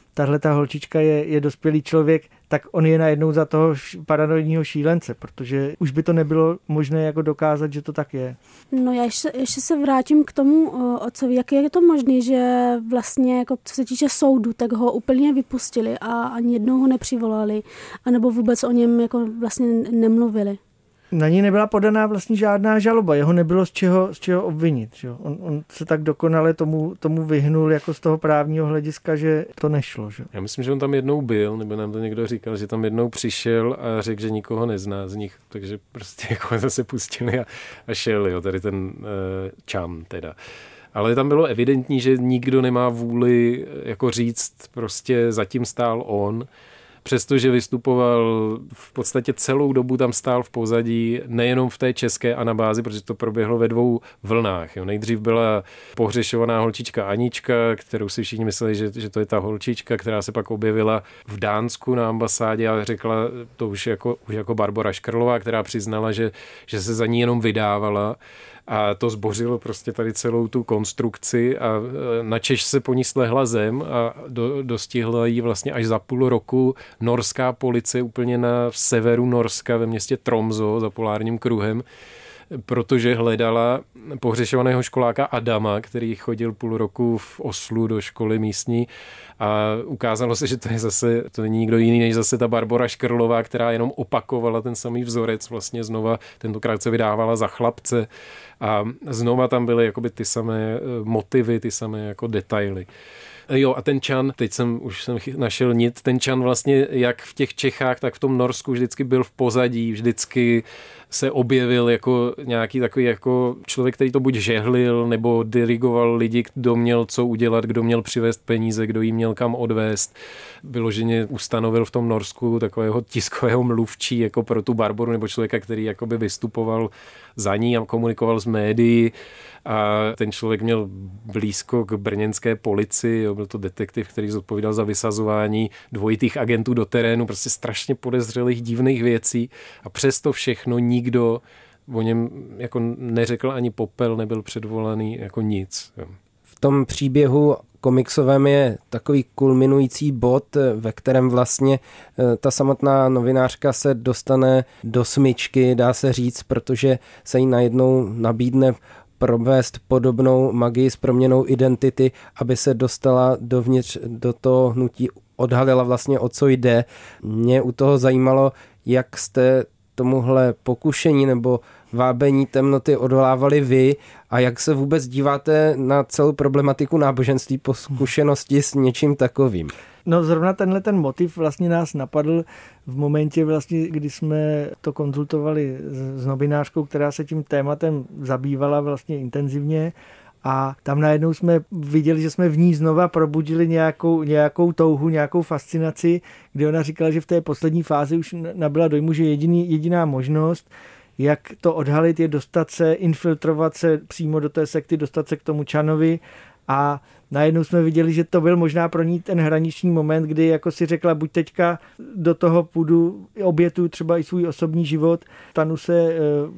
tahle ta holčička je dospělý člověk, tak on je najednou za toho paranoidního šílence, protože už by to nebylo možné jako dokázat, že to tak je. No já ještě se vrátím k tomu otcovi, jak je to možné, že vlastně jako co se týče soudu, tak ho úplně vypustili a ani jednou ho nepřivolali, anebo vůbec o něm jako vlastně nemluvili. Na ní nebyla podaná vlastně žádná žaloba, jeho nebylo z čeho obvinit. Že? On se tak dokonale tomu vyhnul jako z toho právního hlediska, že to nešlo. Že? Já myslím, že on tam jednou byl, nebo nám to někdo říkal, že tam jednou přišel a řekl, že nikoho nezná z nich, takže prostě jako zase pustili a šel, jo, tady ten Cham teda. Ale tam bylo evidentní, že nikdo nemá vůli jako říct, prostě zatím stál on, přestože vystupoval v podstatě celou dobu, tam stál v pozadí, nejenom v té české anabázi, protože to proběhlo ve 2 vlnách. Jo. Nejdřív byla pohřešovaná holčička Anička, kterou si všichni mysleli, že to je ta holčička, která se pak objevila v Dánsku na ambasádě a řekla to už jako Barbora Škrlová, která přiznala, že se za ní jenom vydávala. A to zbořilo prostě tady celou tu konstrukci a načež se po ní slehla zem a dostihla jí vlastně až za půl roku norská policie úplně na severu Norska ve městě Tromso za polárním kruhem, protože hledala pohřešovaného školáka Adama, který chodil půl roku v Oslu do školy místní a ukázalo se, že to není nikdo jiný než zase ta Barbora Škrlová, která jenom opakovala ten samý vzorec, vlastně znova tentokrát se vydávala za chlapce a znova tam byly jakoby ty samé motivy, ty samé jako detaily. Jo, a ten Chan, už jsem našel nit, ten Chan vlastně jak v těch Čechách, tak v tom Norsku vždycky byl v pozadí, vždycky se objevil jako nějaký takový jako člověk, který to buď žehlil, nebo dirigoval lidi, kdo měl co udělat, kdo měl přivést peníze, kdo jí měl kam odvést. Vyloženě ustanovil v tom Norsku takového tiskového mluvčí jako pro tu Barboru, nebo člověka, který jakoby vystupoval za ní a komunikoval s médií. A ten člověk měl blízko k brněnské policii, jo, byl to detektiv, který zodpovídal za vysazování dvojitých agentů do terénu, prostě strašně podezřelých divných věcí a přesto všechno nikdo o něm jako neřekl ani popel, nebyl předvolaný jako nic. Jo. V tom příběhu komiksovém je takový kulminující bod, ve kterém vlastně ta samotná novinářka se dostane do smyčky, dá se říct, protože se jí najednou nabídne provést podobnou magii s proměnou identity, aby se dostala dovnitř do toho hnutí, odhalila vlastně, o co jde. Mě u toho zajímalo, jak jste tomuhle pokušení nebo vábení temnoty odolávali vy a jak se vůbec díváte na celou problematiku náboženství po zkušenosti s něčím takovým. No zrovna tenhle ten motiv vlastně nás napadl v momentě vlastně, kdy jsme to konzultovali s novinářkou, která se tím tématem zabývala vlastně intenzivně a tam najednou jsme viděli, že jsme v ní znova probudili nějakou touhu, nějakou fascinaci, kdy ona říkala, že v té poslední fázi už nabyla dojmu, že jediná možnost, jak to odhalit, je dostat se, infiltrovat se přímo do té sekty, dostat se k tomu Chanovi a najednou jsme viděli, že to byl možná pro ní ten hraniční moment, kdy jako si řekla, buď teďka do toho půjdu, obětuju třeba i svůj osobní život, stanu se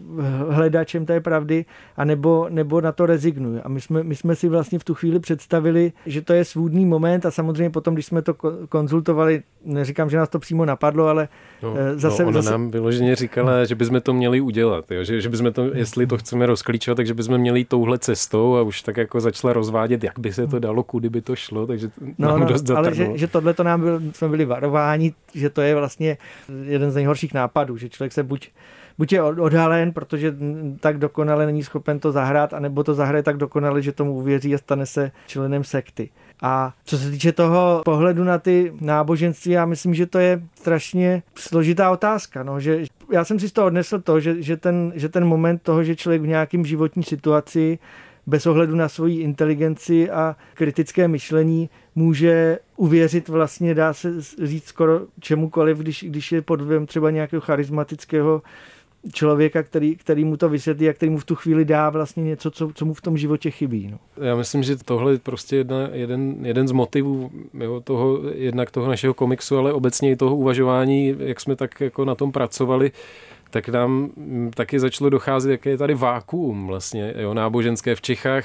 hledačem té pravdy, a nebo na to rezignuju. A my jsme si vlastně v tu chvíli představili, že to je svůdný moment a samozřejmě potom, když jsme to konzultovali, neříkám, že nás to přímo napadlo, ale ona nám vyloženě říkala, že bychom to měli udělat, jo? Že bychom to, jestli to chceme rozklíčovat, takže bychom měli jít touhle cestou a už tak jako začala rozvádět, jak by se to dalo, kudy by to šlo, takže nám dost zatrhlo. Ale že tohle to jsme byli varováni, že to je vlastně jeden z nejhorších nápadů, že člověk se buď je odhalen, protože tak dokonale není schopen to zahrát, anebo to zahraje tak dokonale, že tomu uvěří a stane se členem sekty. A co se týče toho pohledu na ty náboženství, já myslím, že to je strašně složitá otázka. No, že já jsem si z toho odnesl to, že ten moment toho, že člověk v nějakém životní situaci bez ohledu na svoji inteligenci a kritické myšlení může uvěřit vlastně, dá se říct skoro čemukoliv, když je pod vlivem třeba nějakého charismatického člověka, který mu to vysvětlí a který mu v tu chvíli dá vlastně něco, co mu v tom životě chybí. No. Já myslím, že tohle je prostě jeden z motivů, jo, jednak toho našeho komiksu, ale obecně i toho uvažování, jak jsme tak jako na tom pracovali, tak nám taky začalo docházet, jaké je tady vákuum vlastně, jo, náboženské v Čechách.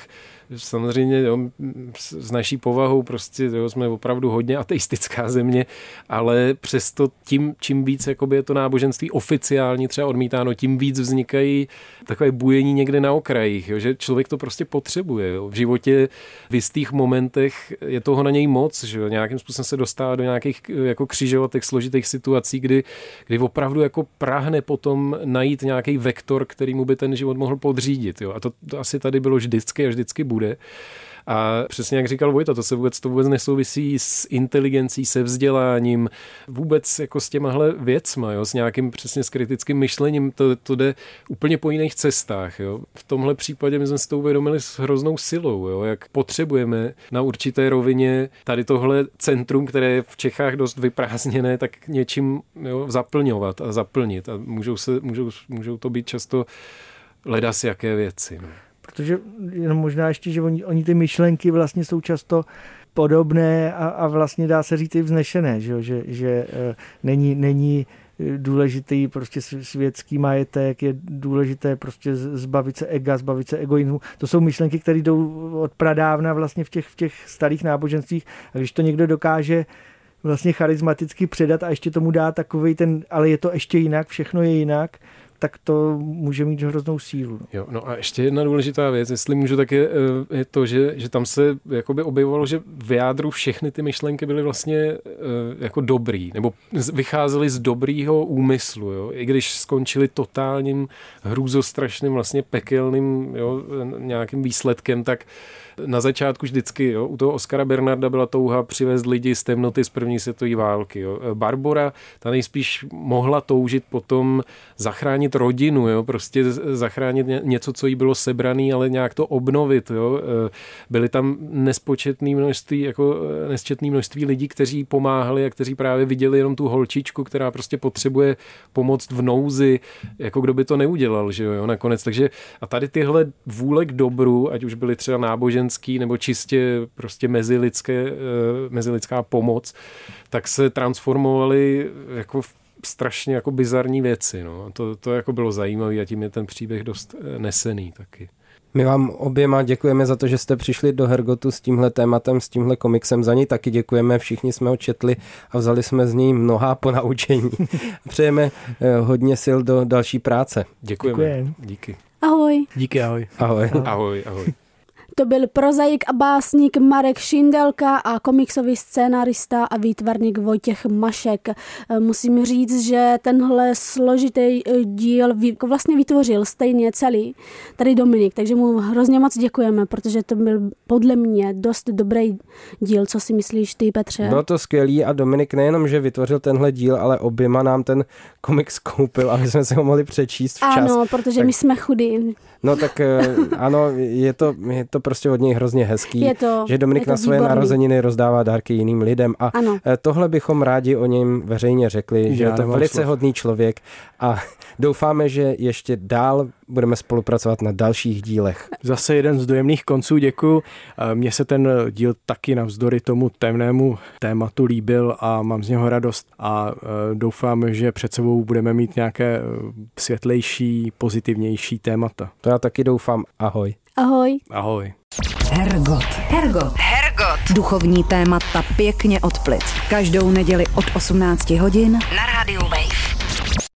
samozřejmě jo, s naší povahou prostě jo, jsme opravdu hodně ateistická země, ale přesto čím víc jakoby je to náboženství oficiální třeba odmítáno, tím víc vznikají takové bujení někde na okrajích, jo, že člověk to prostě potřebuje. Jo. V životě v jistých momentech je toho na něj moc, že jo, nějakým způsobem se dostává do nějakých jako křižovatek, složitých situací, kdy opravdu jako prahne potom najít nějaký vektor, který mu by ten život mohl podřídit. Jo. A to asi tady bylo vždycky a vždycky bude. A přesně jak říkal Vojta, to vůbec nesouvisí s inteligencí, se vzděláním, vůbec jako s těmahle věcma, jo, s nějakým přesně s kritickým myšlením, to jde úplně po jiných cestách. Jo. V tomhle případě my jsme si to uvědomili s hroznou silou, jo, jak potřebujeme na určité rovině tady tohle centrum, které je v Čechách dost vyprázdněné, tak něčím jo, zaplňovat a zaplnit. A můžou to být často ledas jaké věci. No. Protože jenom možná ještě, že oni ty myšlenky vlastně jsou často podobné a vlastně dá se říct i vznešené, že není důležitý prostě světský majetek, je důležité prostě zbavit se ega, zbavit se egoismu. To jsou myšlenky, které jdou od pradávna vlastně v těch starých náboženstvích a když to někdo dokáže vlastně charismaticky předat a ještě tomu dá takovej ten, ale je to ještě jinak, všechno je jinak, tak to může mít hroznou sílu. Jo, no a ještě jedna důležitá věc, jestli můžu, tak je to, že tam se jakoby objevovalo, že v jádru všechny ty myšlenky byly vlastně jako dobrý, nebo vycházely z dobrýho úmyslu, jo? I když skončili totálním hrůzostrašným vlastně pekelným jo, nějakým výsledkem, tak na začátku vždycky, jo, u toho Oskara Bernarda byla touha přivést lidi z temnoty z první světové války. Jo. Barbora, ta nejspíš mohla toužit potom zachránit rodinu, jo, prostě zachránit něco, co jí bylo sebraný, ale nějak to obnovit. Jo. Byly tam nesčetné množství lidí, kteří pomáhali a kteří právě viděli jenom tu holčičku, která prostě potřebuje pomoct v nouzi, jako kdo by to neudělal, že jo, nakonec. Takže a tady tyhle vůle k dobru, ať už byly třeba náboženské nebo čistě prostě mezilidská pomoc, tak se transformovaly jako strašně jako bizarní věci. No. To jako bylo zajímavé a tím je ten příběh dost nesený taky. My vám oběma děkujeme za to, že jste přišli do Hergotu s tímhle tématem, s tímhle komiksem. Za ní taky děkujeme, všichni jsme ho četli a vzali jsme z něj mnohá ponaučení. Přejeme hodně sil do další práce. Děkujeme. Díky. Ahoj. Díky, ahoj. Ahoj. Ahoj, ahoj. To byl prozaik a básník Marek Šindelka a komiksový scénarista a výtvarník Vojtěch Mašek. Musím říct, že tenhle složitý díl vlastně vytvořil stejně celý tady Dominik, takže mu hrozně moc děkujeme, protože to byl podle mě dost dobrý díl. Co si myslíš ty, Petře? Bylo to skvělý a Dominik nejenom, že vytvořil tenhle díl, ale oběma nám ten komiks koupil, aby jsme si ho mohli přečíst včas. Ano, protože my jsme chudí. No tak ano, je to prostě od něj hrozně hezký, že Dominik na svoje narozeniny rozdává dárky jiným lidem a tohle bychom rádi o něm veřejně řekli, že je to velice hodný člověk a doufáme, že ještě dál budeme spolupracovat na dalších dílech. Zase jeden z dojemných konců, děkuju. Mně se ten díl taky navzdory tomu temnému tématu líbil a mám z něho radost a doufám, že před sebou budeme mít nějaké světlejší, pozitivnější témata. To já taky doufám. Ahoj. Ahoj. Ahoj. Hergot. Duchovní témata pěkně od plic. Každou neděli od 18 hodin na rádiu Wave.